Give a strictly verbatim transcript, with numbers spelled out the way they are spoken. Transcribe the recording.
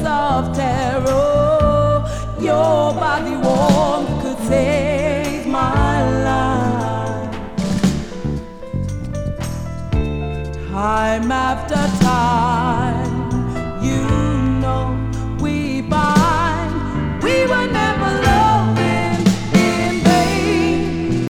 of terror. Your body warmth could save my life. Time after time.